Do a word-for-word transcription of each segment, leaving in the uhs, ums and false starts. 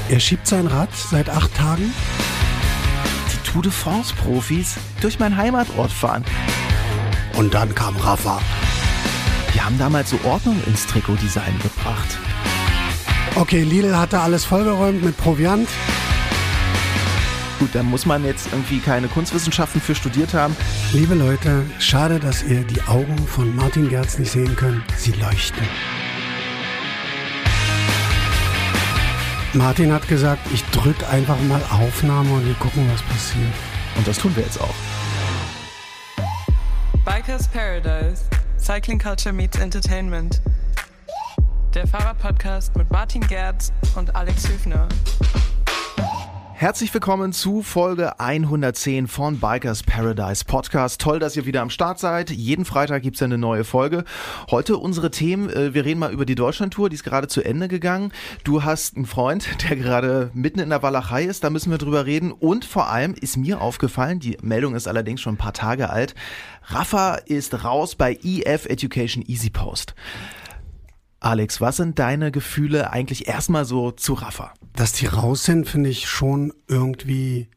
Er schiebt sein Rad seit acht Tagen. Die Tour de France-Profis durch meinen Heimatort fahren. Und dann kam Rafa. Die haben damals so Ordnung ins Trikotdesign gebracht. Okay, Lidl hatte alles vollgeräumt mit Proviant. Gut, da muss man jetzt irgendwie keine Kunstwissenschaften für studiert haben. Liebe Leute, schade, dass ihr die Augen von Martin Gerz nicht sehen könnt. Sie leuchten. Martin hat gesagt, ich drücke einfach mal Aufnahme und wir gucken, was passiert. Und das tun wir jetzt auch. Bikers Paradise. Cycling Culture meets Entertainment. Der Fahrradpodcast mit Martin Gerz und Alex Hüfner. Herzlich willkommen zu Folge hundertzehn von Bikers Paradise Podcast. Toll, dass ihr wieder am Start seid. Jeden Freitag gibt's ja eine neue Folge. Heute unsere Themen, wir reden mal über die Deutschlandtour, die ist gerade zu Ende gegangen. Du hast einen Freund, der gerade mitten in der Walachei ist, da müssen wir drüber reden. Und vor allem ist mir aufgefallen, die Meldung ist allerdings schon ein paar Tage alt, Rafa ist raus bei E F Education EasyPost. Alex, was sind deine Gefühle eigentlich erstmal so zu Rafa? Dass die raus sind, finde ich schon irgendwie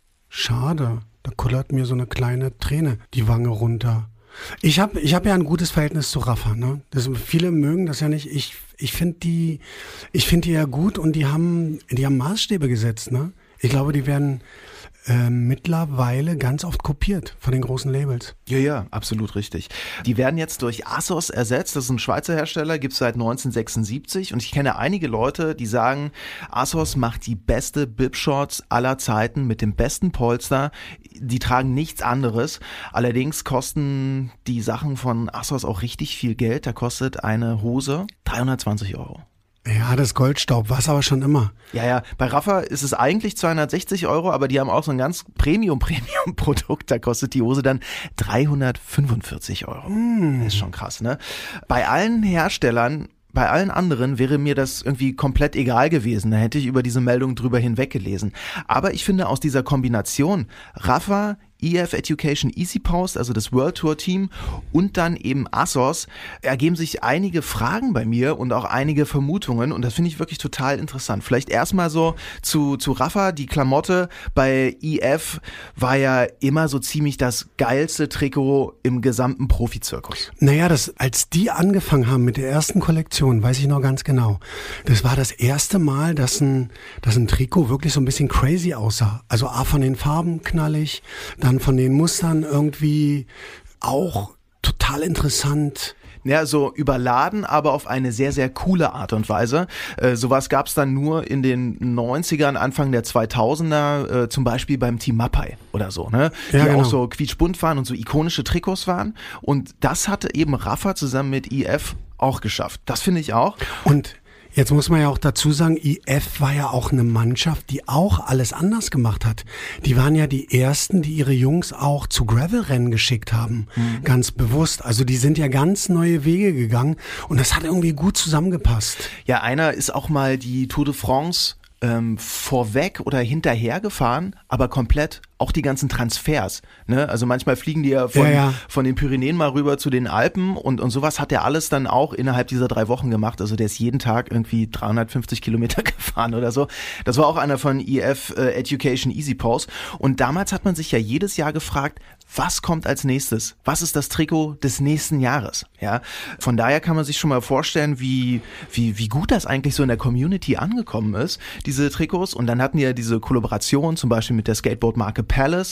schade. Da kullert mir so eine kleine Träne die Wange runter. Ich habe ich hab ja ein gutes Verhältnis zu Rafa, ne? Das, viele mögen das ja nicht. Ich, ich finde die, ich finde die ja gut und die haben, die haben Maßstäbe gesetzt, ne? Ich glaube, die werden äh, mittlerweile ganz oft kopiert von den großen Labels. Ja, ja, absolut richtig. Die werden jetzt durch ASOS ersetzt. Das ist ein Schweizer Hersteller, gibt's seit neunzehnhundertsechsundsiebzig. Und ich kenne einige Leute, die sagen, ASOS macht die beste Bib-Shorts aller Zeiten mit dem besten Polster. Die tragen nichts anderes. Allerdings kosten die Sachen von ASOS auch richtig viel Geld. Da kostet eine Hose dreihundertzwanzig Euro. Ja, das Goldstaub war es aber schon immer. Ja, ja, bei Rafa ist es eigentlich zweihundertsechzig Euro, aber die haben auch so ein ganz Premium-Premium-Produkt, da kostet die Hose dann dreihundertfünfundvierzig Euro. Mm. Das ist schon krass, ne? Bei allen Herstellern, bei allen anderen wäre mir das irgendwie komplett egal gewesen, da hätte ich über diese Meldung drüber hinweggelesen. Aber ich finde aus dieser Kombination Rafa, E F Education EasyPost, also das World Tour Team und dann eben ASOS, ergeben sich einige Fragen bei mir und auch einige Vermutungen und das finde ich wirklich total interessant. Vielleicht erstmal so zu, zu Rafa, die Klamotte bei E F war ja immer so ziemlich das geilste Trikot im gesamten Profizirkus. Naja, das, als die angefangen haben mit der ersten Kollektion, weiß ich noch ganz genau, das war das erste Mal, dass ein, dass ein Trikot wirklich so ein bisschen crazy aussah. Also A, von den Farben knallig, dann von den Mustern irgendwie auch total interessant. Ja, so überladen, aber auf eine sehr, sehr coole Art und Weise. Äh, sowas gab's dann nur in den neunzigern, Anfang der zweitausender, äh, zum Beispiel beim Team Mapei oder so, ne? Die ja, genau. auch so quietschbunt waren und so ikonische Trikots waren. Und das hatte eben Rafa zusammen mit E F auch geschafft. Das finde ich auch. Und jetzt muss man ja auch dazu sagen, E F war ja auch eine Mannschaft, die auch alles anders gemacht hat. Die waren ja die ersten, die ihre Jungs auch zu Gravel-Rennen geschickt haben, mhm. ganz bewusst. Also die sind ja ganz neue Wege gegangen und das hat irgendwie gut zusammengepasst. Ja, einer ist auch mal die Tour de France ähm, vorweg oder hinterher gefahren, aber komplett auch die ganzen Transfers, ne? Also manchmal fliegen die ja von, ja, ja. von den Pyrenäen mal rüber zu den Alpen und, und sowas hat er alles dann auch innerhalb dieser drei Wochen gemacht. Also der ist jeden Tag irgendwie dreihundertfünfzig Kilometer gefahren oder so. Das war auch einer von E F äh, Education EasyPost. Und damals hat man sich ja jedes Jahr gefragt, was kommt als nächstes? Was ist das Trikot des nächsten Jahres? Ja, von daher kann man sich schon mal vorstellen, wie, wie, wie gut das eigentlich so in der Community angekommen ist, diese Trikots. Und dann hatten die ja diese Kollaboration zum Beispiel mit der Skateboard-Marke Palace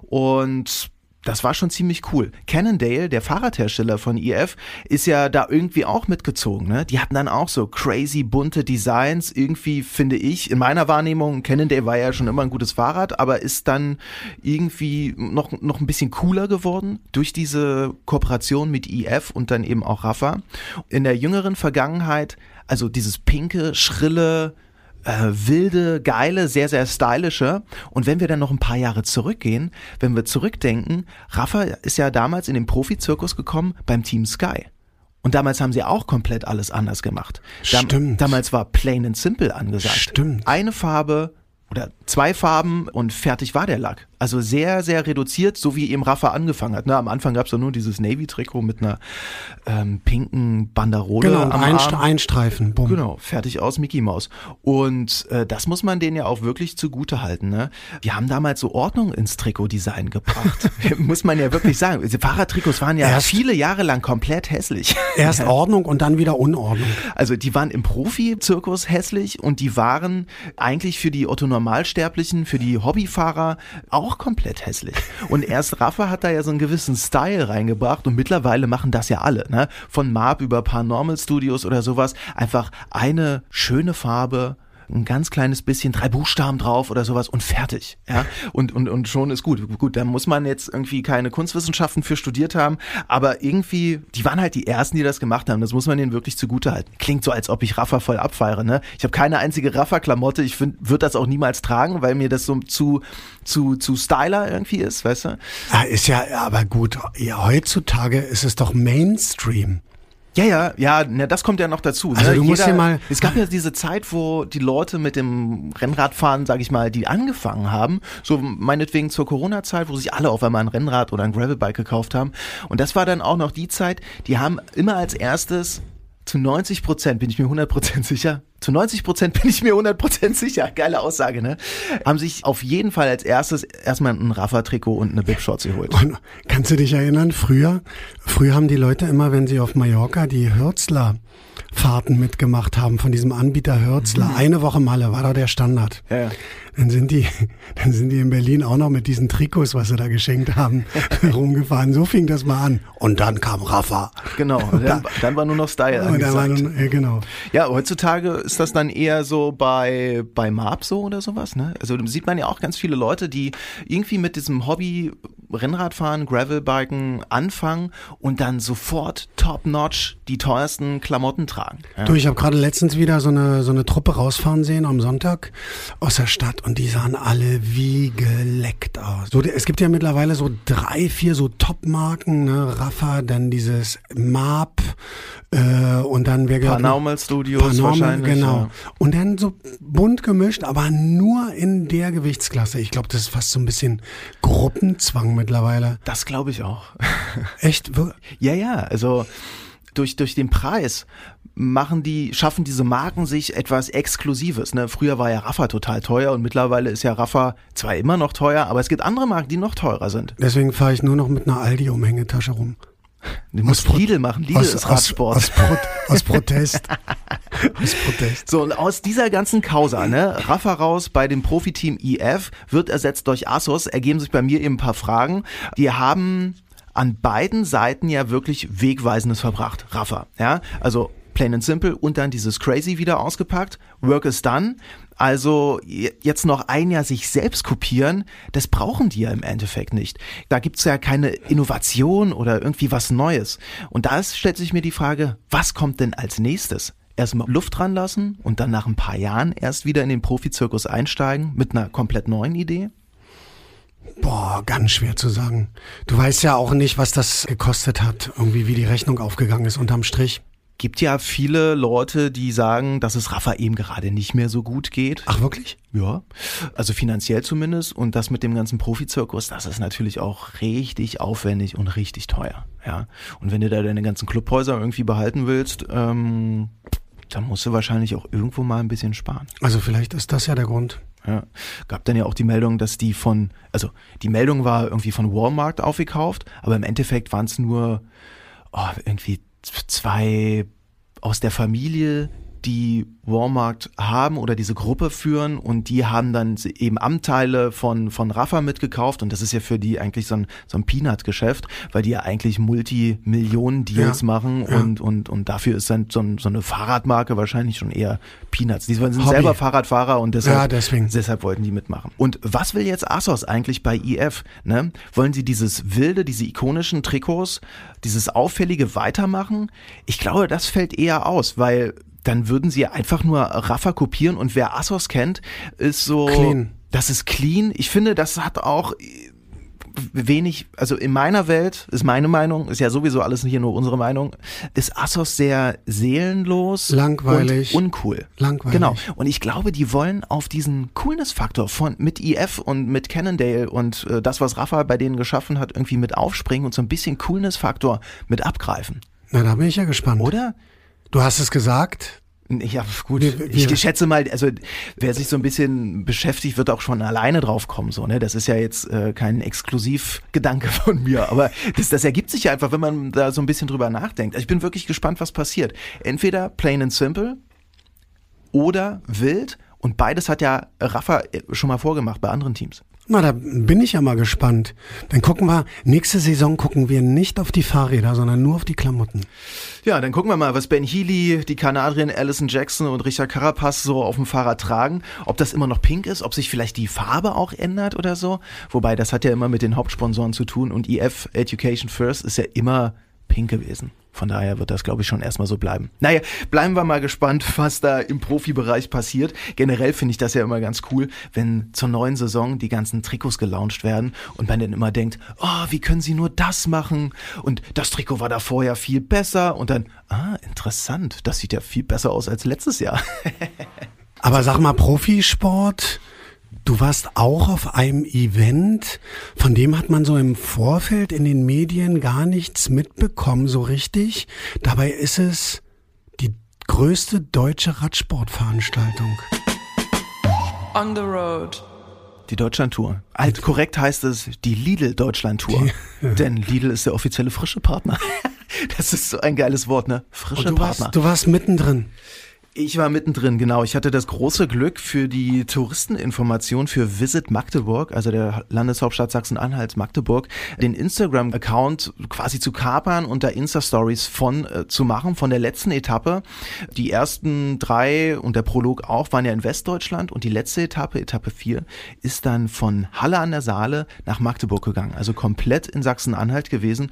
und das war schon ziemlich cool. Cannondale, der Fahrradhersteller von E F, ist ja da irgendwie auch mitgezogen, ne? Die hatten dann auch so crazy bunte Designs. Irgendwie finde ich, in meiner Wahrnehmung, Cannondale war ja schon immer ein gutes Fahrrad, aber ist dann irgendwie noch, noch ein bisschen cooler geworden durch diese Kooperation mit E F und dann eben auch Rafa. In der jüngeren Vergangenheit, also dieses pinke, schrille, Äh, wilde, geile, sehr, sehr stylische. Und wenn wir dann noch ein paar Jahre zurückgehen, wenn wir zurückdenken, Rafa ist ja damals in den Profizirkus gekommen beim Team Sky. Und damals haben sie auch komplett alles anders gemacht. Dam- Stimmt. Damals war Plain and Simple angesagt. Stimmt. Eine Farbe oder zwei Farben und fertig war der Lack. Also sehr, sehr reduziert, so wie eben Rafa angefangen hat. Ne? Am Anfang gab es ja nur dieses Navy-Trikot mit einer ähm, pinken Banderole genau, am ein, Arm. ein Streifen, bumm. Genau, fertig aus Mickey Mouse. Und äh, das muss man denen ja auch wirklich zugute halten. Ne? Die haben damals so Ordnung ins Trikotdesign gebracht. Muss man ja wirklich sagen. Diese Fahrradtrikots waren ja erst, viele Jahre lang komplett hässlich. Erst Ordnung und dann wieder Unordnung. Also die waren im Profi-Zirkus hässlich und die waren eigentlich für die Otto-Normalsterblichen, für die Hobbyfahrer auch komplett hässlich. Und erst Rafa hat da ja so einen gewissen Style reingebracht und mittlerweile machen das ja alle, ne? Von Marb über Paranormal Studios oder sowas. Einfach eine schöne Farbe, ein ganz kleines bisschen, drei Buchstaben drauf oder sowas und fertig, ja, und, und, und schon ist gut. Gut, da muss man jetzt irgendwie keine Kunstwissenschaften für studiert haben, aber irgendwie, die waren halt die Ersten, die das gemacht haben, das muss man denen wirklich zugutehalten. Klingt so, als ob ich Rafa voll abfeiere, ne? Ich habe keine einzige Rafa-Klamotte, ich finde, würde das auch niemals tragen, weil mir das so zu, zu, zu Styler irgendwie ist, weißt du? Ja, ist ja, aber gut, ja, heutzutage ist es doch Mainstream. Ja, ja, ja, ne, das kommt ja noch dazu. Also ne? du musst Jeder, ja mal. Es gab ja diese Zeit, wo die Leute mit dem Rennradfahren, sag ich mal, die angefangen haben, so meinetwegen zur Corona-Zeit, wo sich alle auf einmal ein Rennrad oder ein Gravelbike gekauft haben. Und das war dann auch noch die Zeit, die haben immer als erstes, zu neunzig Prozent bin ich mir hundert Prozent sicher, zu neunzig Prozent bin ich mir hundert Prozent sicher, geile Aussage, ne? Haben sich auf jeden Fall als erstes erstmal ein Rafa-Trikot und eine Bib-Shorts geholt. Und kannst du dich erinnern, früher, früher haben die Leute immer, wenn sie auf Mallorca die Hürzler Fahrten mitgemacht haben von diesem Anbieter Hürzler, mhm. eine Woche Malle, war da der Standard. Ja, ja. Dann sind die, dann sind die in Berlin auch noch mit diesen Trikots, was sie da geschenkt haben, rumgefahren. So fing das mal an. Und dann kam Rafa. Genau, dann, dann war nur noch Style und dann war nun, ja, genau. Ja, heutzutage ist das dann eher so bei, bei Marb so oder sowas, ne? Also da sieht man ja auch ganz viele Leute, die irgendwie mit diesem Hobby Rennradfahren, Gravelbiken anfangen und dann sofort top-notch die teuersten Klamotten tragen. Ja. Du, ich habe gerade letztens wieder so eine, so eine Truppe rausfahren sehen am Sonntag aus der Stadt und die sahen alle wie geleckt aus. So, es gibt ja mittlerweile so drei, vier so Top-Marken, ne? Rafa, dann dieses Marb äh, und dann wer gehört Paranormal Studios Paranormal, wahrscheinlich. Genau. Ja. Und dann so bunt gemischt, aber nur in der Gewichtsklasse. Ich glaube, das ist fast so ein bisschen Gruppenzwang mittlerweile. Das glaube ich auch. Echt? Ja, ja, also durch, durch den Preis machen die, schaffen diese Marken sich etwas Exklusives. Ne? Früher war ja Rafa total teuer und mittlerweile ist ja Rafa zwar immer noch teuer, aber es gibt andere Marken, die noch teurer sind. Deswegen fahre ich nur noch mit einer Aldi-Umhängetasche rum. Du musst Pro- Lidl machen. Lidl aus, ist Radsport. Aus, aus, Pro- aus Protest. aus Protest. So, und aus dieser ganzen Causa, ne, Rafa raus bei dem Profiteam I F, wird ersetzt durch Asos, ergeben sich bei mir eben ein paar Fragen. Die haben an beiden Seiten ja wirklich Wegweisendes verbracht. Rafa, ja, also plain and simple und dann dieses Crazy wieder ausgepackt. Work is done. Also jetzt noch ein Jahr sich selbst kopieren, das brauchen die ja im Endeffekt nicht. Da gibt's ja keine Innovation oder irgendwie was Neues. Und da stellt sich mir die Frage, was kommt denn als nächstes? Erstmal Luft dran lassen und dann nach ein paar Jahren erst wieder in den Profizirkus einsteigen mit einer komplett neuen Idee? Boah, ganz schwer zu sagen. Du weißt ja auch nicht, was das gekostet hat, irgendwie wie die Rechnung aufgegangen ist unterm Strich. Gibt ja viele Leute, die sagen, dass es Rafa eben gerade nicht mehr so gut geht. Ach wirklich? Ja, also finanziell zumindest. Und das mit dem ganzen Profizirkus, das ist natürlich auch richtig aufwendig und richtig teuer. Ja. Und wenn du da deine ganzen Clubhäuser irgendwie behalten willst, ähm, dann musst du wahrscheinlich auch irgendwo mal ein bisschen sparen. Also vielleicht ist das ja der Grund. Ja, gab dann ja auch die Meldung, dass die von, also die Meldung war irgendwie von Walmart aufgekauft, aber im Endeffekt waren es nur oh, irgendwie zwei aus der Familie, die Walmart haben oder diese Gruppe führen und die haben dann eben Anteile von von Rafa mitgekauft und das ist ja für die eigentlich so ein so ein Peanut-Geschäft, weil die ja eigentlich Multi-Millionen-Deals ja, machen ja. und und und dafür ist dann so, ein, so eine Fahrradmarke wahrscheinlich schon eher Peanuts. Die sind Hobby. selber Fahrradfahrer und deshalb, ja, deswegen. deshalb wollten die mitmachen. Und was will jetzt Asos eigentlich bei I F? Ne? Wollen sie dieses wilde, diese ikonischen Trikots, dieses auffällige weitermachen? Ich glaube, das fällt eher aus, weil dann würden sie einfach nur Rafa kopieren und wer Asos kennt, ist so, clean. Das ist clean. Ich finde, das hat auch wenig, also in meiner Welt, ist meine Meinung, ist ja sowieso alles hier nur unsere Meinung, ist Assos sehr seelenlos, langweilig und uncool. Langweilig. Genau. Und ich glaube, die wollen auf diesen Coolness-Faktor von mit I F und mit Cannondale und äh, das, was Rafa bei denen geschaffen hat, irgendwie mit aufspringen und so ein bisschen Coolness-Faktor mit abgreifen. Na, da bin ich ja gespannt. Oder? Du hast es gesagt. Ja, gut. Wir, wir, ich schätze mal, also wer sich so ein bisschen beschäftigt, wird auch schon alleine drauf kommen. So, ne? Das ist ja jetzt äh, kein Exklusivgedanke von mir, aber das, das ergibt sich ja einfach, wenn man da so ein bisschen drüber nachdenkt. Also ich bin wirklich gespannt, was passiert. Entweder plain and simple oder wild, und beides hat ja Rafa schon mal vorgemacht bei anderen Teams. Na, da bin ich ja mal gespannt. Dann gucken wir, nächste Saison gucken wir nicht auf die Fahrräder, sondern nur auf die Klamotten. Ja, dann gucken wir mal, was Ben Healy, die Kanadierin Alison Jackson und Richard Carapaz so auf dem Fahrrad tragen. Ob das immer noch pink ist, ob sich vielleicht die Farbe auch ändert oder so. Wobei, das hat ja immer mit den Hauptsponsoren zu tun, und I F Education First ist ja immer pink gewesen. Von daher wird das, glaube ich, schon erstmal so bleiben. Naja, bleiben wir mal gespannt, was da im Profibereich passiert. Generell finde ich das ja immer ganz cool, wenn zur neuen Saison die ganzen Trikots gelauncht werden und man dann immer denkt, oh, wie können sie nur das machen? Und das Trikot war davor ja viel besser. Und dann, ah, interessant, das sieht ja viel besser aus als letztes Jahr. Aber sag mal, Profisport, du warst auch auf einem Event, von dem hat man so im Vorfeld in den Medien gar nichts mitbekommen, so richtig. Dabei ist es die größte deutsche Radsportveranstaltung. On the road. Die Deutschlandtour. Alt korrekt heißt es die Lidl-Deutschlandtour. Denn Lidl ist der offizielle frische Partner. Das ist so ein geiles Wort, ne? Frische Und du Partner. warst, du warst mittendrin. Ich war mittendrin, genau. Ich hatte das große Glück, für die Touristeninformation für Visit Magdeburg, also der Landeshauptstadt Sachsen-Anhalt Magdeburg, den Instagram-Account quasi zu kapern und da Insta-Stories von äh, zu machen, von der letzten Etappe. Die ersten drei und der Prolog auch waren ja in Westdeutschland, und die letzte Etappe, Etappe vier, ist dann von Halle an der Saale nach Magdeburg gegangen, also komplett in Sachsen-Anhalt gewesen.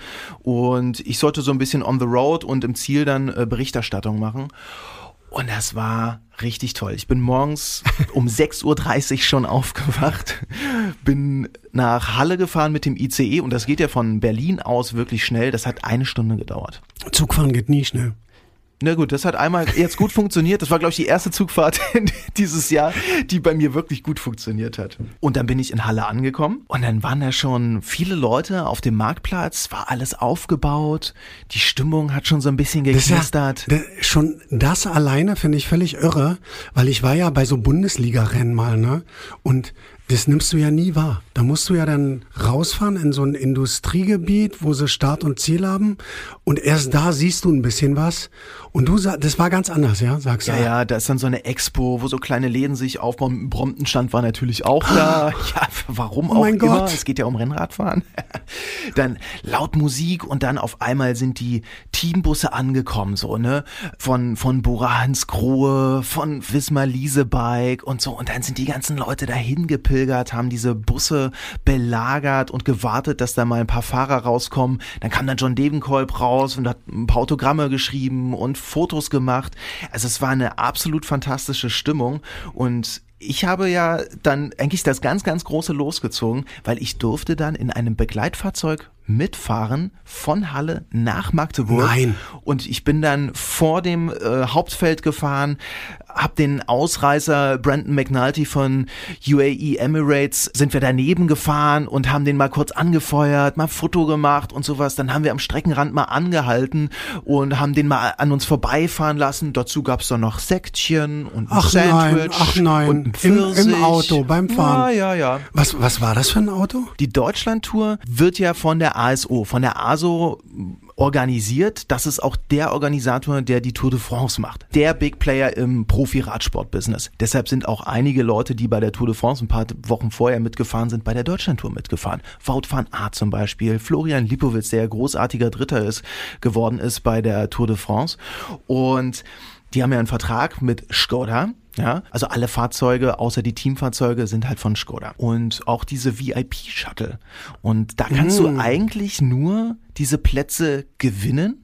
Und ich sollte so ein bisschen on the road und im Ziel dann äh, Berichterstattung machen. Und das war richtig toll. Ich bin morgens um sechs Uhr dreißig schon aufgewacht, bin nach Halle gefahren mit dem I C E, und das geht ja von Berlin aus wirklich schnell. Das hat eine Stunde gedauert. Zugfahren geht nie schnell. Na gut, das hat einmal jetzt gut funktioniert. Das war, glaube ich, die erste Zugfahrt dieses Jahr, die bei mir wirklich gut funktioniert hat. Und dann bin ich in Halle angekommen, und dann waren da schon viele Leute auf dem Marktplatz, war alles aufgebaut, die Stimmung hat schon so ein bisschen geknistert. Das ja, das, schon das alleine finde ich völlig irre, weil ich war ja bei so Bundesliga-Rennen mal, ne? Und das nimmst du ja nie wahr. Da musst du ja dann rausfahren in so ein Industriegebiet, wo sie Start und Ziel haben, und erst da siehst du ein bisschen was. Und du sagst, das war ganz anders, ja, sagst du? Ja, ja, da ist dann so eine Expo, wo so kleine Läden sich aufbauen. Bromptonstand war natürlich auch da. Ja, warum oh auch mein immer. Gott. Es geht ja um Rennradfahren. Dann laut Musik, und dann auf einmal sind die Teambusse angekommen, so, ne? Von, von Bora Hansgrohe, von Wismar Leasebike und so. Und dann sind die ganzen Leute dahin gepilgert, haben diese Busse belagert und gewartet, dass da mal ein paar Fahrer rauskommen. Dann kam dann John Degenkolb raus und hat ein paar Autogramme geschrieben und Fotos gemacht. Also es war eine absolut fantastische Stimmung, und ich habe ja dann eigentlich das ganz, ganz große losgezogen, weil ich durfte dann in einem Begleitfahrzeug mitfahren von Halle nach Magdeburg. Nein. Und ich bin dann vor dem äh, Hauptfeld gefahren, hab den Ausreißer Brandon McNulty von U A E Emirates, sind wir daneben gefahren und haben den mal kurz angefeuert, mal Foto gemacht und sowas. Dann haben wir am Streckenrand mal angehalten und haben den mal an uns vorbeifahren lassen. Dazu gab's dann noch Sektchen und ein ach Sandwich. Nein, ach nein, und ein Im, Pfirsich. im Auto, beim Fahren. Ja, ja, ja. Was, was war das für ein Auto? Die Deutschlandtour wird ja von der A S O, von der A S O organisiert. Das ist auch der Organisator, der die Tour de France macht. Der Big Player im Profi-Radsport-Business. Deshalb sind auch einige Leute, die bei der Tour de France ein paar Wochen vorher mitgefahren sind, bei der Deutschlandtour mitgefahren. Wout van Aert zum Beispiel, Florian Lipowitz, der großartiger Dritter ist, geworden ist bei der Tour de France. Und die haben ja einen Vertrag mit Škoda. Ja, also alle Fahrzeuge, außer die Teamfahrzeuge, sind halt von Škoda. Und auch diese V I P-Shuttle. Und da kannst mm. du eigentlich nur diese Plätze gewinnen,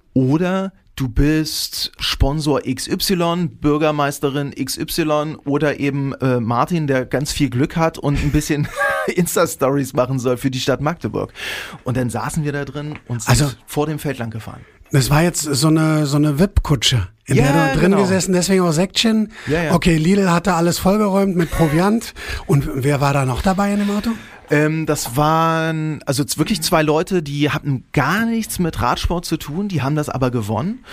oder du bist Sponsor X Y, Bürgermeisterin X Y, oder eben äh, Martin, der ganz viel Glück hat und ein bisschen Insta-Stories machen soll für die Stadt Magdeburg. Und dann saßen wir da drin und sind Also- vor dem Feld lang gefahren. Das war jetzt so eine so eine V I P-Kutsche, in Ja, der du drin genau. gesessen, deswegen auch Säckchen. Ja, ja. Okay, Lidl hatte alles vollgeräumt mit Proviant. Und wer war da noch dabei in dem Auto? Ähm, das waren also jetzt wirklich zwei Leute, die hatten gar nichts mit Radsport zu tun, die haben das aber gewonnen.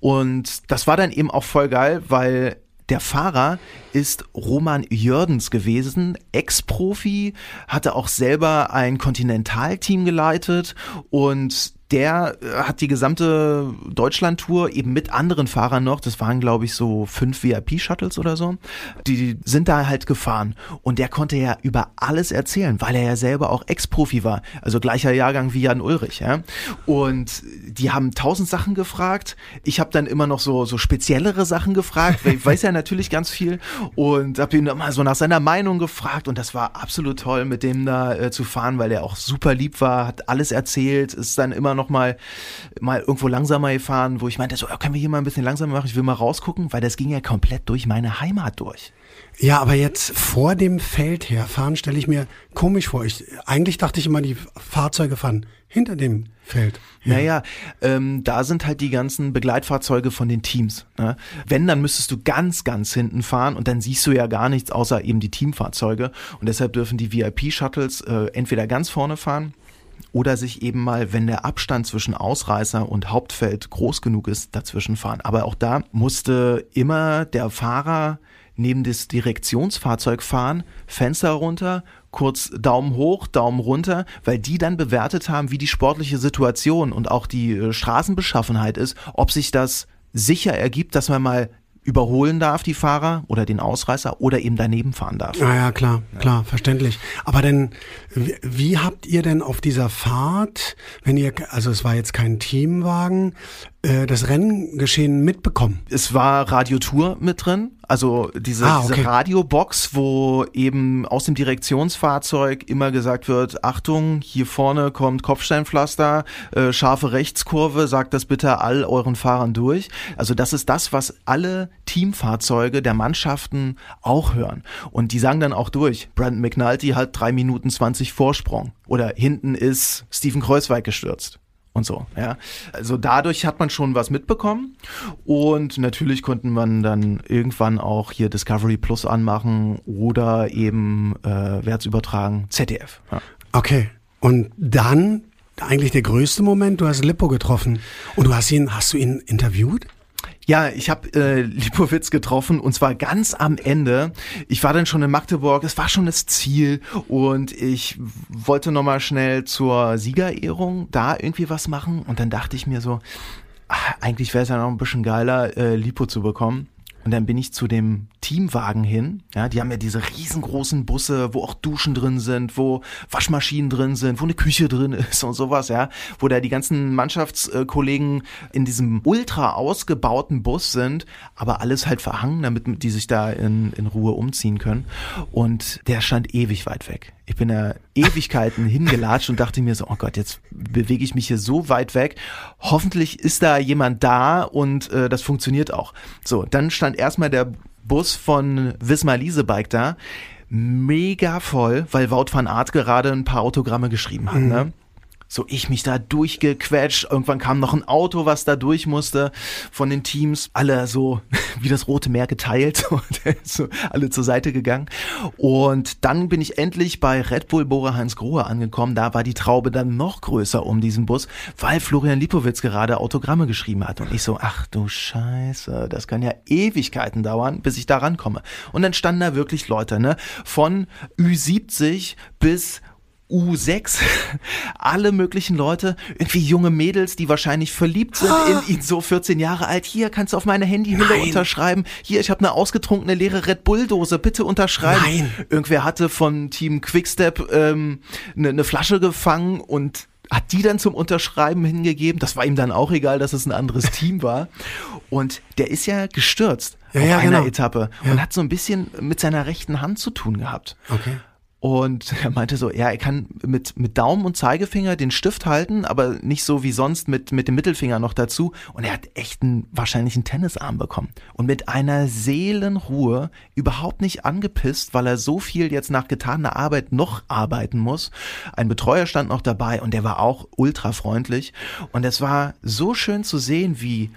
Und das war dann eben auch voll geil, weil der Fahrer ist Roman Jördens gewesen, Ex-Profi, hatte auch selber ein Kontinentalteam geleitet und der hat die gesamte Deutschland-Tour eben mit anderen Fahrern noch, das waren glaube ich so fünf V I P-Shuttles oder so, die sind da halt gefahren und der konnte ja über alles erzählen, weil er ja selber auch Ex-Profi war, also gleicher Jahrgang wie Jan Ulrich, ja. Und die haben tausend Sachen gefragt, ich habe dann immer noch so so speziellere Sachen gefragt, weil ich weiß ja natürlich ganz viel und habe ihn immer so nach seiner Meinung gefragt und das war absolut toll, mit dem da äh, zu fahren, weil er auch super lieb war, hat alles erzählt, ist dann immer noch mal mal irgendwo langsamer gefahren, wo ich meinte, so, können wir hier mal ein bisschen langsamer machen, ich will mal rausgucken, weil das ging ja komplett durch meine Heimat durch. Ja, aber jetzt vor dem Feld herfahren stelle ich mir komisch vor. Ich, eigentlich dachte ich immer, die Fahrzeuge fahren hinter dem Feld. Ja. Naja, ähm, da sind halt die ganzen Begleitfahrzeuge von den Teams. Ne? Wenn, dann müsstest du ganz, ganz hinten fahren und dann siehst du ja gar nichts außer eben die Teamfahrzeuge und deshalb dürfen die V I P-Shuttles äh, entweder ganz vorne fahren oder sich eben mal, wenn der Abstand zwischen Ausreißer und Hauptfeld groß genug ist, dazwischen fahren. Aber auch da musste immer der Fahrer neben das Direktionsfahrzeug fahren, Fenster runter, kurz Daumen hoch, Daumen runter, weil die dann bewertet haben, wie die sportliche Situation und auch die äh, Straßenbeschaffenheit ist, ob sich das sicher ergibt, dass man mal überholen darf, die Fahrer oder den Ausreißer oder eben daneben fahren darf. Ah ja, klar, klar, verständlich. Aber denn, wie, wie habt ihr denn auf dieser Fahrt, wenn ihr, also es war jetzt kein Teamwagen, äh, das Renngeschehen mitbekommen? Es war Radiotour mit drin, also diese, Ah, okay. diese Radiobox, wo eben aus dem Direktionsfahrzeug immer gesagt wird, Achtung, hier vorne kommt Kopfsteinpflaster, äh, scharfe Rechtskurve, sagt das bitte all euren Fahrern durch. Also das ist das, was alle Teamfahrzeuge der Mannschaften auch hören. Und die sagen dann auch durch, Brandon McNulty hat drei Minuten zwanzig Vorsprung oder hinten ist Steven Kreuzweig gestürzt. Und so, ja. Also dadurch hat man schon was mitbekommen und natürlich konnten man dann irgendwann auch hier Discovery Plus anmachen oder eben, äh, wer hat's übertragen? Z D F. Ja. Okay. Und dann eigentlich der größte Moment, du hast Lippo getroffen und du hast ihn, hast du ihn interviewt? Ja, ich habe äh, Lipowitz getroffen und zwar ganz am Ende. Ich war dann schon in Magdeburg, es war schon das Ziel und ich wollte nochmal schnell zur Siegerehrung da irgendwie was machen und dann dachte ich mir so, ach, eigentlich wäre es ja noch ein bisschen geiler, äh, Lipo zu bekommen. Und dann bin ich zu dem Teamwagen hin. Ja, die haben ja diese riesengroßen Busse, wo auch Duschen drin sind, wo Waschmaschinen drin sind, wo eine Küche drin ist und sowas, ja. Wo da die ganzen Mannschaftskollegen in diesem ultra ausgebauten Bus sind, aber alles halt verhangen, damit die sich da in, in Ruhe umziehen können. Und der stand ewig weit weg. Ich bin da Ewigkeiten hingelatscht und dachte mir so, oh Gott, jetzt bewege ich mich hier so weit weg. Hoffentlich ist da jemand da und äh, das funktioniert auch. So, dann stand erstmal der Bus von Wismar Leasebike da. Mega voll, weil Wout van Aert gerade ein paar Autogramme geschrieben hat, mhm. ne? So, ich mich da durchgequetscht. Irgendwann kam noch ein Auto, was da durch musste von den Teams. Alle so wie das Rote Meer geteilt und so alle zur Seite gegangen. Und dann bin ich endlich bei Red Bull Bora Hansgrohe angekommen. Da war die Traube dann noch größer um diesen Bus, weil Florian Lipowitz gerade Autogramme geschrieben hat. Und ich so, ach du Scheiße, das kann ja Ewigkeiten dauern, bis ich da rankomme. Und dann standen da wirklich Leute, ne, von Ü siebzig bis U sechs, alle möglichen Leute, irgendwie junge Mädels, die wahrscheinlich verliebt sind in ihn, so vierzehn Jahre alt. Hier, kannst du auf meine Handyhülle Nein. unterschreiben. Hier, ich habe eine ausgetrunkene leere Red Bull-Dose, bitte unterschreiben. Nein. Irgendwer hatte von Team Quickstep ähm, eine, eine Flasche gefangen und hat die dann zum Unterschreiben hingegeben. Das war ihm dann auch egal, dass es ein anderes Team war. Und der ist ja gestürzt ja, auf ja, einer genau. Etappe ja. und hat so ein bisschen mit seiner rechten Hand zu tun gehabt. Okay. und er meinte so, ja, er kann mit, mit Daumen und Zeigefinger den Stift halten, aber nicht so wie sonst mit, mit dem Mittelfinger noch dazu. Und er hat echt einen, wahrscheinlich einen Tennisarm bekommen. Und mit einer Seelenruhe, überhaupt nicht angepisst, weil er so viel jetzt nach getaner Arbeit noch arbeiten muss. Ein Betreuer stand noch dabei und der war auch ultra freundlich. Und es war so schön zu sehen, wie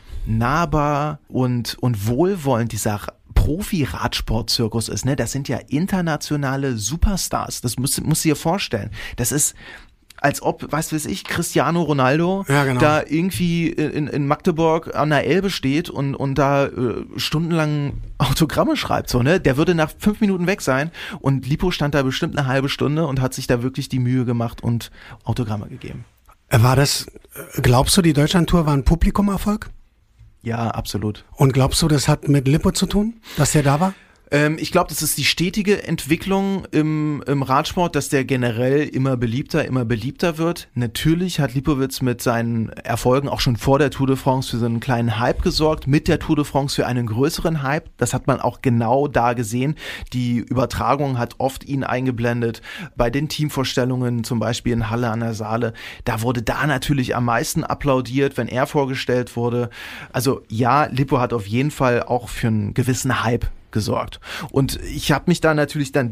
nahbar und, und wohlwollend dieser Profi-Radsport-Zirkus ist, ne? Das sind ja internationale Superstars. Das musst, musst du dir vorstellen. Das ist, als ob, weißt du, weiß ich, Cristiano Ronaldo ja, genau. da irgendwie in, in Magdeburg an der Elbe steht und, und da äh, stundenlang Autogramme schreibt, so, ne? Der würde nach fünf Minuten weg sein und Lipo stand da bestimmt eine halbe Stunde und hat sich da wirklich die Mühe gemacht und Autogramme gegeben. War das, glaubst du, die Deutschlandtour war ein Publikumerfolg? Ja, absolut. Und glaubst du, das hat mit Lippo zu tun, dass der da war? Ähm, ich glaube, das ist die stetige Entwicklung im, im Radsport, dass der generell immer beliebter, immer beliebter wird. Natürlich hat Lipowitz mit seinen Erfolgen auch schon vor der Tour de France für so einen kleinen Hype gesorgt, mit der Tour de France für einen größeren Hype. Das hat man auch genau da gesehen. Die Übertragung hat oft ihn eingeblendet. Bei den Teamvorstellungen, zum Beispiel in Halle an der Saale, da wurde da natürlich am meisten applaudiert, wenn er vorgestellt wurde. Also ja, Lippo hat auf jeden Fall auch für einen gewissen Hype gesorgt. Und ich habe mich da natürlich dann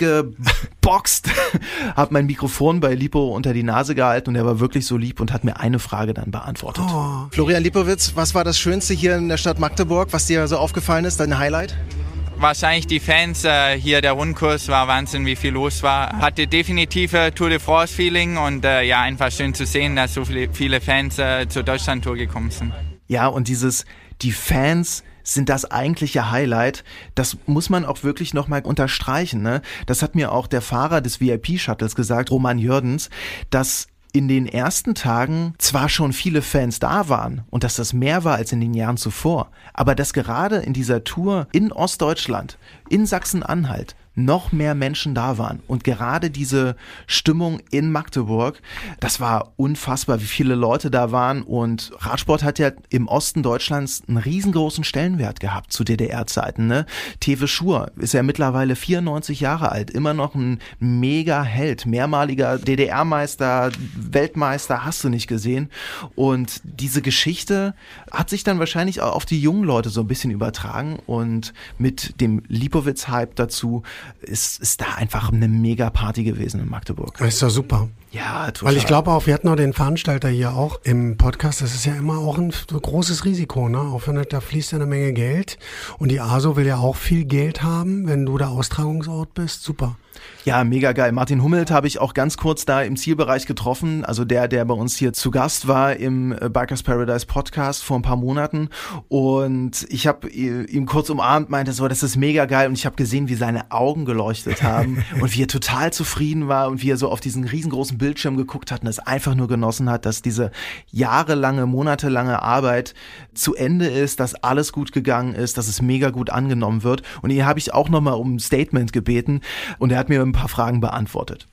durchgeboxt, habe mein Mikrofon bei Lipo unter die Nase gehalten und er war wirklich so lieb und hat mir eine Frage dann beantwortet. Oh. Florian Lipowitz, was war das Schönste hier in der Stadt Magdeburg, was dir so aufgefallen ist, dein Highlight? Wahrscheinlich die Fans, äh, hier der Rundkurs war Wahnsinn, wie viel los war. Hatte definitiv Tour de France Feeling und äh, ja, einfach schön zu sehen, dass so viele, viele Fans äh, zur Deutschlandtour gekommen sind. Ja, und dieses, die Fans sind das eigentliche Highlight. Das muss man auch wirklich nochmal unterstreichen, ne? Das hat mir auch der Fahrer des V I P-Shuttles gesagt, Roman Jördens, dass in den ersten Tagen zwar schon viele Fans da waren und dass das mehr war als in den Jahren zuvor, aber dass gerade in dieser Tour in Ostdeutschland, in Sachsen-Anhalt, noch mehr Menschen da waren. Und gerade diese Stimmung in Magdeburg, das war unfassbar, wie viele Leute da waren. Und Radsport hat ja im Osten Deutschlands einen riesengroßen Stellenwert gehabt zu D D R-Zeiten. Ne? Tewe Schur ist ja mittlerweile vierundneunzig Jahre alt, immer noch ein Mega-Held, mehrmaliger D D R-Meister, Weltmeister, hast du nicht gesehen. Und diese Geschichte hat sich dann wahrscheinlich auch auf die jungen Leute so ein bisschen übertragen. Und mit dem Lipowitz-Hype dazu ist, ist da einfach eine Mega-Party gewesen in Magdeburg. Das ist doch super. Ja, total. Weil ich glaube auch, wir hatten auch den Veranstalter hier auch im Podcast, das ist ja immer auch ein großes Risiko, ne? Auch wenn da fließt ja eine Menge Geld und die A S O will ja auch viel Geld haben, wenn du der Austragungsort bist, super. Ja, mega geil. Martin Hummelt habe ich auch ganz kurz da im Zielbereich getroffen, also der, der bei uns hier zu Gast war im Bikers Paradise Podcast vor ein paar Monaten und ich habe ihm kurz umarmt, meinte so, das ist mega geil und ich habe gesehen, wie seine Augen geleuchtet haben und wie er total zufrieden war und wie er so auf diesen riesengroßen Bildschirm geguckt hat und es einfach nur genossen hat, dass diese jahrelange, monatelange Arbeit zu Ende ist, dass alles gut gegangen ist, dass es mega gut angenommen wird und hier habe ich auch nochmal um ein Statement gebeten und er hat mir ein paar Fragen beantwortet.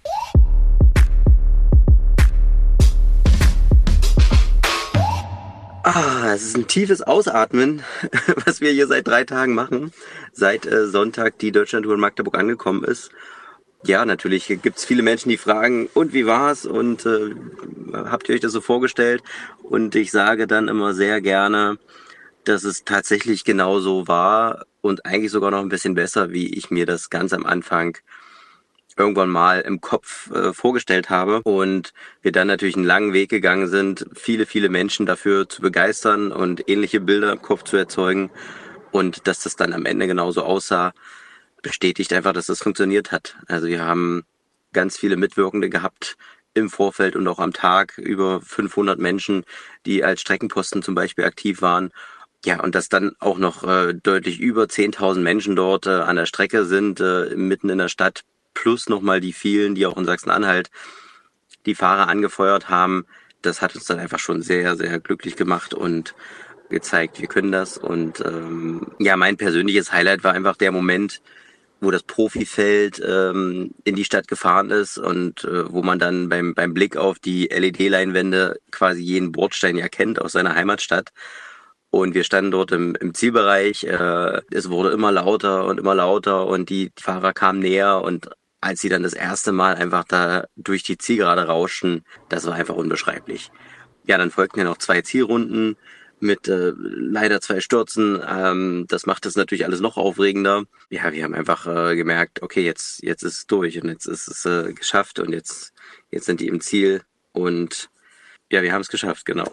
Ah, es ist ein tiefes Ausatmen, was wir hier seit drei Tagen machen, seit äh, Sonntag die Deutschlandtour in Magdeburg angekommen ist. Ja, natürlich gibt es viele Menschen, die fragen, und wie war's und äh, habt ihr euch das so vorgestellt? Und ich sage dann immer sehr gerne, dass es tatsächlich genauso war und eigentlich sogar noch ein bisschen besser, wie ich mir das ganz am Anfang irgendwann mal im Kopf äh, vorgestellt habe und wir dann natürlich einen langen Weg gegangen sind, viele, viele Menschen dafür zu begeistern und ähnliche Bilder im Kopf zu erzeugen und dass das dann am Ende genauso aussah, bestätigt einfach, dass das funktioniert hat. Also wir haben ganz viele Mitwirkende gehabt im Vorfeld und auch am Tag, über fünfhundert Menschen, die als Streckenposten zum Beispiel aktiv waren. Ja, und dass dann auch noch äh, deutlich über zehntausend Menschen dort äh, an der Strecke sind, äh, mitten in der Stadt, plus nochmal die vielen, die auch in Sachsen-Anhalt die Fahrer angefeuert haben. Das hat uns dann einfach schon sehr, sehr glücklich gemacht und gezeigt, wir können das. Und ähm, ja, mein persönliches Highlight war einfach der Moment, wo das Profifeld ähm, in die Stadt gefahren ist und äh, wo man dann beim, beim Blick auf die L E D-Leinwände quasi jeden Bordstein ja kennt aus seiner Heimatstadt. Und wir standen dort im, im Zielbereich. Äh, es wurde immer lauter und immer lauter und die, die Fahrer kamen näher und als sie dann das erste Mal einfach da durch die Zielgerade rauschten, das war einfach unbeschreiblich. Ja, dann folgten ja noch zwei Zielrunden mit äh, leider zwei Stürzen. Ähm, das macht es natürlich alles noch aufregender. Ja, wir haben einfach äh, gemerkt, okay, jetzt jetzt ist es durch und jetzt ist es äh, geschafft und jetzt jetzt sind die im Ziel und ja, wir haben es geschafft, genau.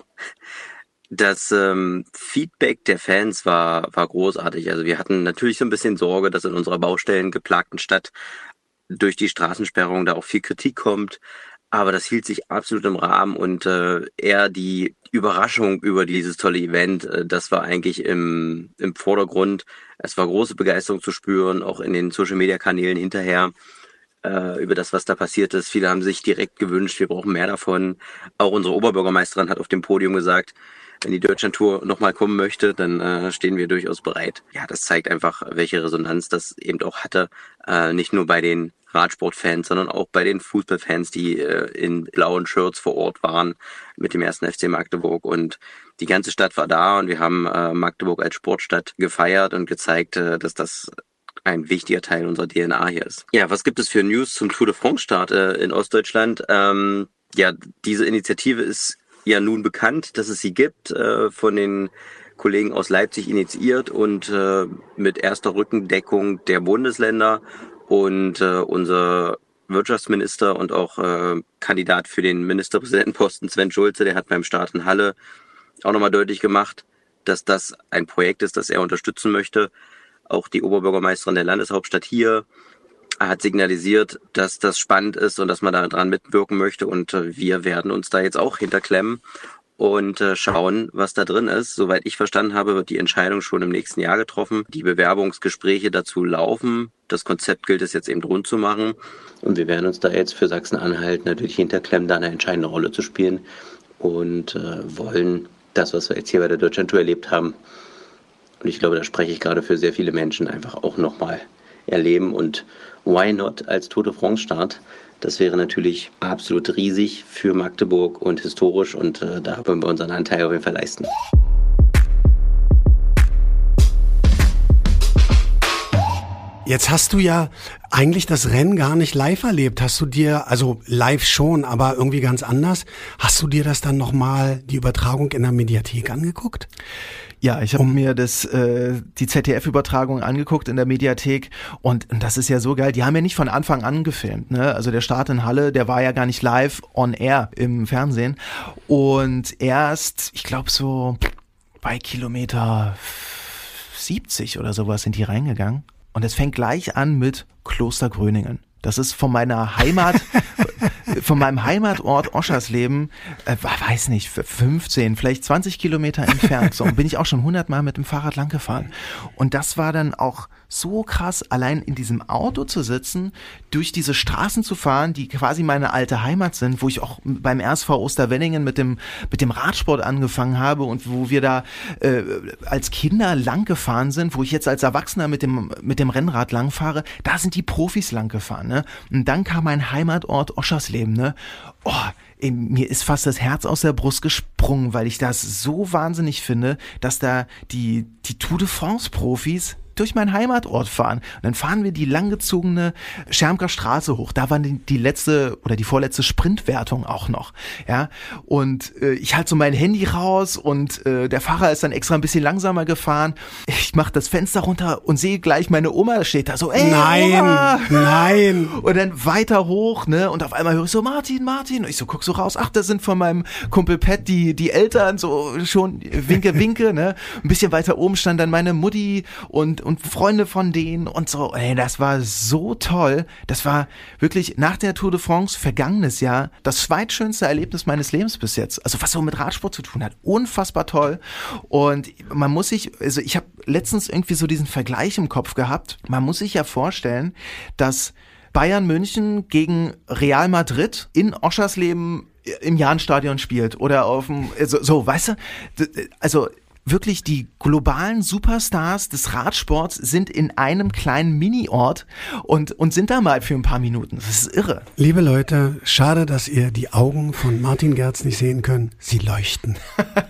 Das ähm, Feedback der Fans war war großartig. Also wir hatten natürlich so ein bisschen Sorge, dass in unserer baustellengeplagten Stadt durch die Straßensperrung da auch viel Kritik kommt. Aber das hielt sich absolut im Rahmen und äh, eher die Überraschung über dieses tolle Event, äh, das war eigentlich im, im Vordergrund. Es war große Begeisterung zu spüren, auch in den Social-Media-Kanälen hinterher äh, über das, was da passiert ist. Viele haben sich direkt gewünscht, wir brauchen mehr davon. Auch unsere Oberbürgermeisterin hat auf dem Podium gesagt, wenn die Deutschlandtour nochmal kommen möchte, dann äh, stehen wir durchaus bereit. Ja, das zeigt einfach, welche Resonanz das eben auch hatte. Äh, nicht nur bei den Radsportfans, sondern auch bei den Fußballfans, die äh, in blauen Shirts vor Ort waren mit dem ersten F C Magdeburg. Und die ganze Stadt war da und wir haben äh, Magdeburg als Sportstadt gefeiert und gezeigt, äh, dass das ein wichtiger Teil unserer D N A hier ist. Ja, was gibt es für News zum Tour de France-Start äh, in Ostdeutschland? Ähm, ja, diese Initiative ist ja nun bekannt, dass es sie gibt, äh, von den Kollegen aus Leipzig initiiert und äh, mit erster Rückendeckung der Bundesländer und äh, unser Wirtschaftsminister und auch äh, Kandidat für den Ministerpräsidentenposten Sven Schulze, der hat beim Start in Halle auch nochmal deutlich gemacht, dass das ein Projekt ist, das er unterstützen möchte. Auch die Oberbürgermeisterin der Landeshauptstadt hier hat signalisiert, dass das spannend ist und dass man da dran mitwirken möchte und äh, wir werden uns da jetzt auch hinterklemmen und äh, schauen, was da drin ist. Soweit ich verstanden habe, wird die Entscheidung schon im nächsten Jahr getroffen. Die Bewerbungsgespräche dazu laufen. Das Konzept gilt es jetzt eben rund zu machen und wir werden uns da jetzt für Sachsen-Anhalt natürlich hinterklemmen, da eine entscheidende Rolle zu spielen und äh, wollen das, was wir jetzt hier bei der Deutschlandtour erlebt haben, und ich glaube, da spreche ich gerade für sehr viele Menschen, einfach auch nochmal erleben und why not als Tour de France Start? Das wäre natürlich absolut riesig für Magdeburg und historisch und äh, da wollen wir unseren Anteil auf jeden Fall leisten. Jetzt hast du ja eigentlich das Rennen gar nicht live erlebt. Hast du dir, also live schon, aber irgendwie ganz anders, hast du dir das dann nochmal, die Übertragung in der Mediathek angeguckt? Ja, ich habe um, mir das äh, die Z D F-Übertragung angeguckt in der Mediathek und, und das ist ja so geil. Die haben ja nicht von Anfang an gefilmt, ne? Also der Start in Halle, der war ja gar nicht live on air im Fernsehen und erst, ich glaube so bei Kilometer siebzig oder sowas sind die reingegangen und es fängt gleich an mit Kloster Gröningen. Das ist von meiner Heimat, von meinem Heimatort Oschersleben, äh, weiß nicht, fünfzehn, vielleicht zwanzig Kilometer entfernt. So, und bin ich auch schon hundert Mal mit dem Fahrrad lang gefahren. Und das war dann auch so krass, allein in diesem Auto zu sitzen, durch diese Straßen zu fahren, die quasi meine alte Heimat sind, wo ich auch beim R S V Osterwenningen mit dem mit dem Radsport angefangen habe und wo wir da äh, als Kinder lang gefahren sind, wo ich jetzt als Erwachsener mit dem mit dem Rennrad lang fahre, da sind die Profis lang gefahren, ne? Und dann kam mein Heimatort Oschersleben, ne? Oh, ey, mir ist fast das Herz aus der Brust gesprungen, weil ich das so wahnsinnig finde, dass da die die Tour de France Profis durch meinen Heimatort fahren. Und dann fahren wir die langgezogene Schermker Straße hoch. Da war die, die letzte oder die vorletzte Sprintwertung auch noch. Ja, und äh, ich halte so mein Handy raus und äh, der Fahrer ist dann extra ein bisschen langsamer gefahren. Ich mache das Fenster runter und sehe gleich meine Oma steht da so, ey, nein, Oma! Nein. Und dann weiter hoch, ne? Und auf einmal höre ich so, Martin, Martin. Und ich so, guck so raus. Ach, das sind von meinem Kumpel Pat die, die Eltern, so schon winke, winke, ne? Ein bisschen weiter oben stand dann meine Mutti und und Freunde von denen und so. Ey, das war so toll. Das war wirklich nach der Tour de France vergangenes Jahr das zweitschönste Erlebnis meines Lebens bis jetzt. Also was so mit Radsport zu tun hat. Unfassbar toll. Und man muss sich, also ich habe letztens irgendwie so diesen Vergleich im Kopf gehabt. Man muss sich ja vorstellen, dass Bayern München gegen Real Madrid in Oschersleben im Jahnstadion spielt oder auf dem, so, so, weißt du, also wirklich die globalen Superstars des Radsports sind in einem kleinen Mini-Ort und, und sind da mal für ein paar Minuten. Das ist irre. Liebe Leute, schade, dass ihr die Augen von Martin Gerz nicht sehen könnt. Sie leuchten.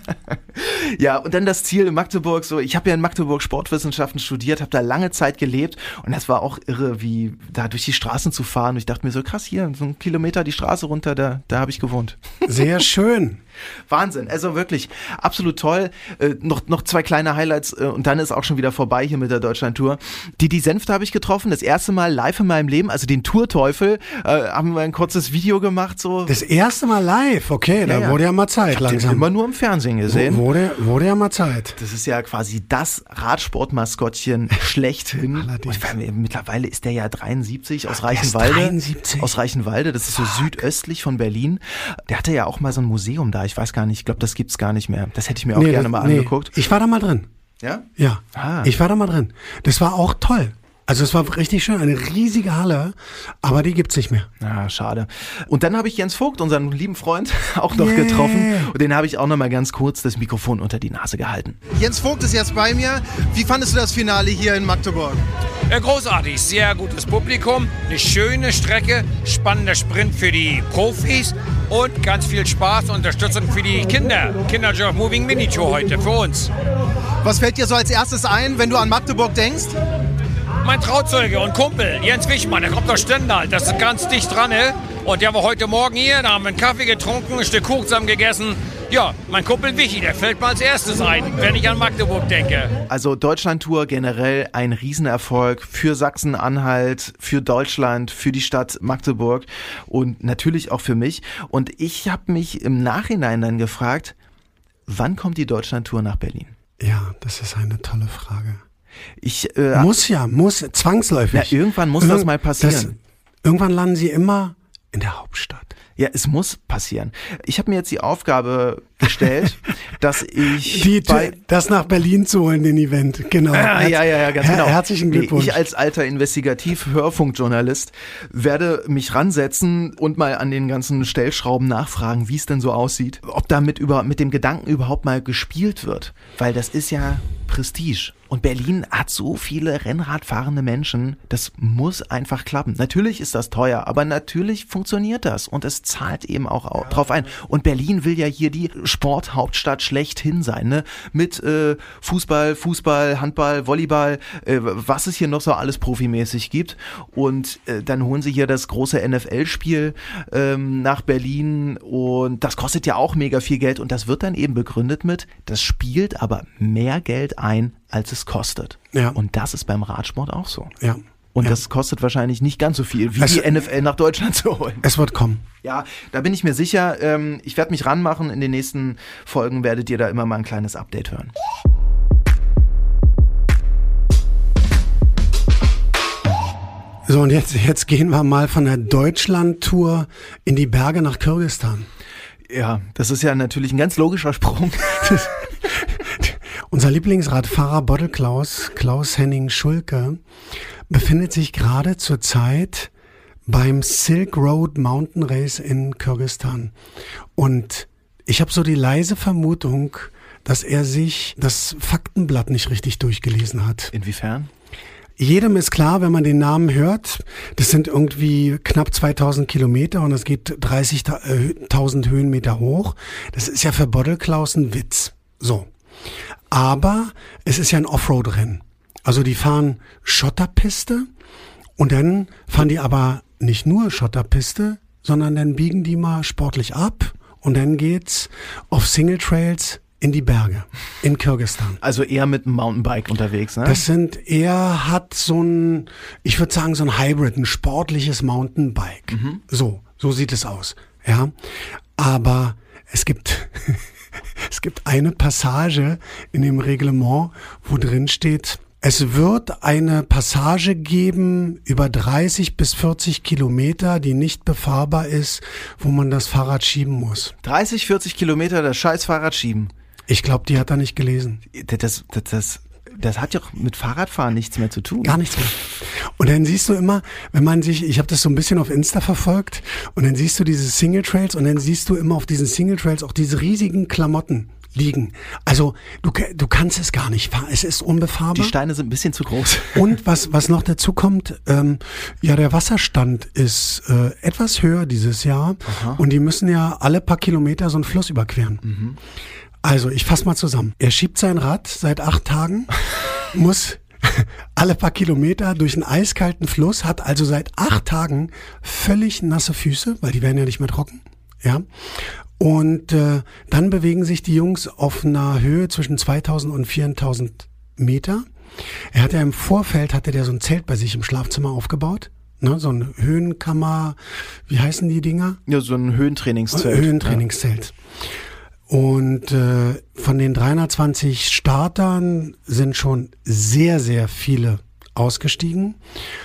Ja, und dann das Ziel in Magdeburg, so, ich habe ja in Magdeburg Sportwissenschaften studiert, habe da lange Zeit gelebt und das war auch irre, wie da durch die Straßen zu fahren. Und ich dachte mir so, krass, hier, so ein Kilometer die Straße runter, da, da habe ich gewohnt. Sehr schön. Wahnsinn, also wirklich absolut toll. Äh, noch, noch zwei kleine Highlights äh, und dann ist auch schon wieder vorbei hier mit der Deutschlandtour. Didi Senfter habe ich getroffen, das erste Mal live in meinem Leben, also den Tourteufel, äh, haben wir ein kurzes Video gemacht. So. Das erste Mal live, okay, da ja, ja. wurde ja mal Zeit ich hab langsam. Den immer nur im Fernsehen gesehen. Wurde, wurde ja mal Zeit. Das ist ja quasi das Radsportmaskottchen schlechthin. Allerdings. Und mittlerweile ist der ja dreiundsiebzig aus Reichenwalde. dreiundsiebzig Aus Reichenwalde, das ist so südöstlich von Berlin. Der hatte ja auch mal so ein Museum da, ich weiß gar nicht, ich glaube, das gibt's gar nicht mehr. Das hätte ich mir auch nee, gerne das, mal nee. angeguckt. Ich war da mal drin. Ja? Ja, Ah. ich war da mal drin. Das war auch toll. Also es war richtig schön, eine riesige Halle, aber die gibt's nicht mehr. Ah, schade. Und dann habe ich Jens Vogt, unseren lieben Freund, auch noch Yeah. getroffen. Und den habe ich auch noch mal ganz kurz das Mikrofon unter die Nase gehalten. Jens Vogt ist jetzt bei mir. Wie fandest du das Finale hier in Magdeburg? Ja, großartig, sehr gutes Publikum, eine schöne Strecke, spannender Sprint für die Profis und ganz viel Spaß und Unterstützung für die Kinder. Kinderjob Moving Mini Tour heute für uns. Was fällt dir so als erstes ein, wenn du an Magdeburg denkst? Mein Trauzeuge und Kumpel Jens Wichmann, der kommt aus Stendal, das ist ganz dicht dran, ne? Und der war heute Morgen hier, da haben wir einen Kaffee getrunken, ein Stück Kuchen zusammen gegessen. Ja, mein Kumpel Wichi, der fällt mir als erstes ein, wenn ich an Magdeburg denke. Also Deutschlandtour generell ein Riesenerfolg für Sachsen-Anhalt, für Deutschland, für die Stadt Magdeburg und natürlich auch für mich. Und ich habe mich im Nachhinein dann gefragt, wann kommt die Deutschlandtour nach Berlin? Ja, das ist eine tolle Frage. Ich äh, Muss ja, muss, zwangsläufig. Ja, irgendwann muss das mal passieren. Das, irgendwann landen sie immer in der Hauptstadt. Ja, es muss passieren. Ich habe mir jetzt die Aufgabe gestellt, dass ich Die, bei das nach Berlin zu holen, den Event, genau. Ah, ja, ja, ja, ganz Her- genau. Herzlichen Glückwunsch. Ich als alter Investigativ-Hörfunkjournalist werde mich ransetzen und mal an den ganzen Stellschrauben nachfragen, wie es denn so aussieht, ob damit über, mit dem Gedanken überhaupt mal gespielt wird, weil das ist ja Prestige. Und Berlin hat so viele Rennradfahrende Menschen, das muss einfach klappen. Natürlich ist das teuer, aber natürlich funktioniert das und es zahlt eben auch au- drauf ein. Und Berlin will ja hier die Sporthauptstadt schlechthin sein, ne? Mit äh, Fußball, Fußball, Handball, Volleyball, äh, was es hier noch so alles profimäßig gibt. Und äh, dann holen sie hier das große N F L-Spiel ähm, nach Berlin und das kostet ja auch mega viel Geld und das wird dann eben begründet mit, das spielt aber mehr Geld ein, als es kostet. Ja. Und das ist beim Radsport auch so. Ja. Und ja. das kostet wahrscheinlich nicht ganz so viel, wie Es- die N F L nach Deutschland zu holen. Es wird kommen. Ja, da bin ich mir sicher. Ähm, ich werde mich ranmachen. In den nächsten Folgen werdet ihr da immer mal ein kleines Update hören. So, und jetzt, jetzt gehen wir mal von der Deutschland-Tour in die Berge nach Kirgisistan. Ja, das ist ja natürlich ein ganz logischer Sprung. Unser Lieblingsradfahrer Bottle Klaus, Klaus Henning Schulke, befindet sich gerade zurzeit beim Silk Road Mountain Race in Kirgisistan. Und ich habe so die leise Vermutung, dass er sich das Faktenblatt nicht richtig durchgelesen hat. Inwiefern? Jedem ist klar, wenn man den Namen hört, das sind irgendwie knapp zweitausend Kilometer und es geht dreißigtausend Höhenmeter hoch. Das ist ja für Bottle Klaus ein Witz. So. Aber es ist ja ein Offroad-Rennen. Also die fahren Schotterpiste und dann fahren die aber nicht nur Schotterpiste, sondern dann biegen die mal sportlich ab und dann geht's auf Single Trails in die Berge in Kirgisistan. Also eher mit einem Mountainbike unterwegs, ne? Das sind, er hat so ein, ich würde sagen, so ein Hybrid, ein sportliches Mountainbike. So, so sieht es aus. Ja, aber es gibt, es gibt eine Passage in dem Reglement, wo drin steht, es wird eine Passage geben über dreißig bis vierzig Kilometer, die nicht befahrbar ist, wo man das Fahrrad schieben muss. dreißig, vierzig Kilometer das scheiß Fahrrad schieben. Ich glaube, die hat er nicht gelesen. Das, das, das, das hat ja auch mit Fahrradfahren nichts mehr zu tun. Gar nichts mehr. Und dann siehst du immer, wenn man sich, ich habe das so ein bisschen auf Insta verfolgt, und dann siehst du diese Single Trails und dann siehst du immer auf diesen Single Trails auch diese riesigen Klamotten liegen. Also du, du kannst es gar nicht fahren. Es ist unbefahrbar. Die Steine sind ein bisschen zu groß. Und was, was noch dazu kommt, ähm, ja, der Wasserstand ist äh, etwas höher dieses Jahr. Aha. Und die müssen ja alle paar Kilometer so einen Fluss überqueren. Mhm. Also, ich fasse mal zusammen. Er schiebt sein Rad seit acht Tagen, muss alle paar Kilometer durch einen eiskalten Fluss, hat also seit acht Tagen völlig nasse Füße, weil die werden ja nicht mehr trocken. Ja. Und äh, dann bewegen sich die Jungs auf einer Höhe zwischen zweitausend und viertausend Meter. Er hat ja im Vorfeld, hatte der so ein Zelt bei sich im Schlafzimmer aufgebaut. Ne, so ein Höhenkammer, wie heißen die Dinger? Ja, so ein Höhentrainingszelt. Höhentrainingszelt. Ja. Und äh, von den dreihundertzwanzig Startern sind schon sehr, sehr viele ausgestiegen.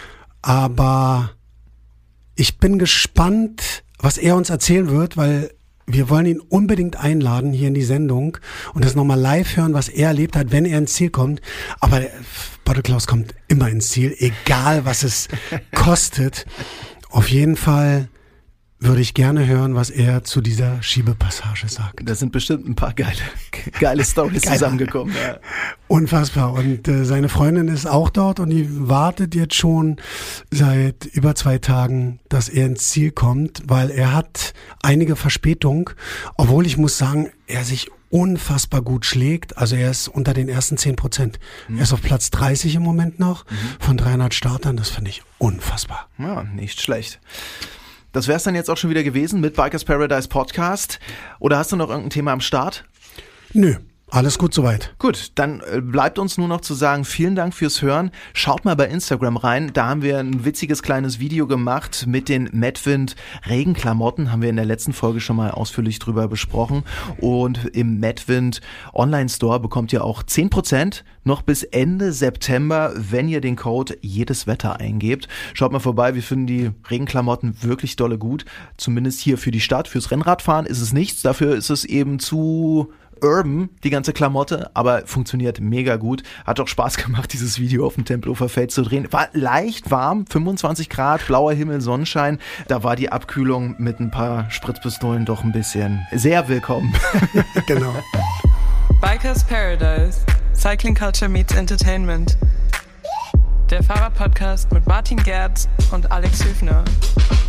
Aber ich bin gespannt, was er uns erzählen wird, weil wir wollen ihn unbedingt einladen hier in die Sendung und das nochmal live hören, was er erlebt hat, wenn er ins Ziel kommt. Aber Botte Klaus kommt immer ins Ziel, egal was es kostet. Auf jeden Fall würde ich gerne hören, was er zu dieser Schiebepassage sagt. Da sind bestimmt ein paar geile, geile Storys zusammengekommen. Ja. Unfassbar. Und äh, seine Freundin ist auch dort und die wartet jetzt schon seit über zwei Tagen, dass er ins Ziel kommt, weil er hat einige Verspätung, obwohl ich muss sagen, er sich unfassbar gut schlägt. Also er ist unter den ersten zehn Prozent. Mhm. Er ist auf Platz dreißig im Moment noch mhm. von dreihundert Startern. Das finde ich unfassbar. Ja, nicht schlecht. Das wär's dann jetzt auch schon wieder gewesen mit Bikers Paradise Podcast. Oder hast du noch irgendein Thema am Start? Nö. Alles gut soweit. Gut, dann bleibt uns nur noch zu sagen, vielen Dank fürs Hören. Schaut mal bei Instagram rein, da haben wir ein witziges kleines Video gemacht mit den Medwind Regenklamotten, haben wir in der letzten Folge schon mal ausführlich drüber besprochen. Und im Medwind Online Store bekommt ihr auch zehn Prozent noch bis Ende September, wenn ihr den Code jedes Wetter eingebt. Schaut mal vorbei, wir finden die Regenklamotten wirklich dolle gut. Zumindest hier für die Stadt, fürs Rennradfahren ist es nichts, dafür ist es eben zu urban, die ganze Klamotte, aber funktioniert mega gut. Hat auch Spaß gemacht, dieses Video auf dem Tempelhofer Feld zu drehen. War leicht warm, fünfundzwanzig Grad, blauer Himmel, Sonnenschein. Da war die Abkühlung mit ein paar Spritzpistolen doch ein bisschen sehr willkommen. Genau. Bikers Paradise. Cycling Culture meets Entertainment. Der Fahrerpodcast mit Martin Gerz und Alex Hüfner.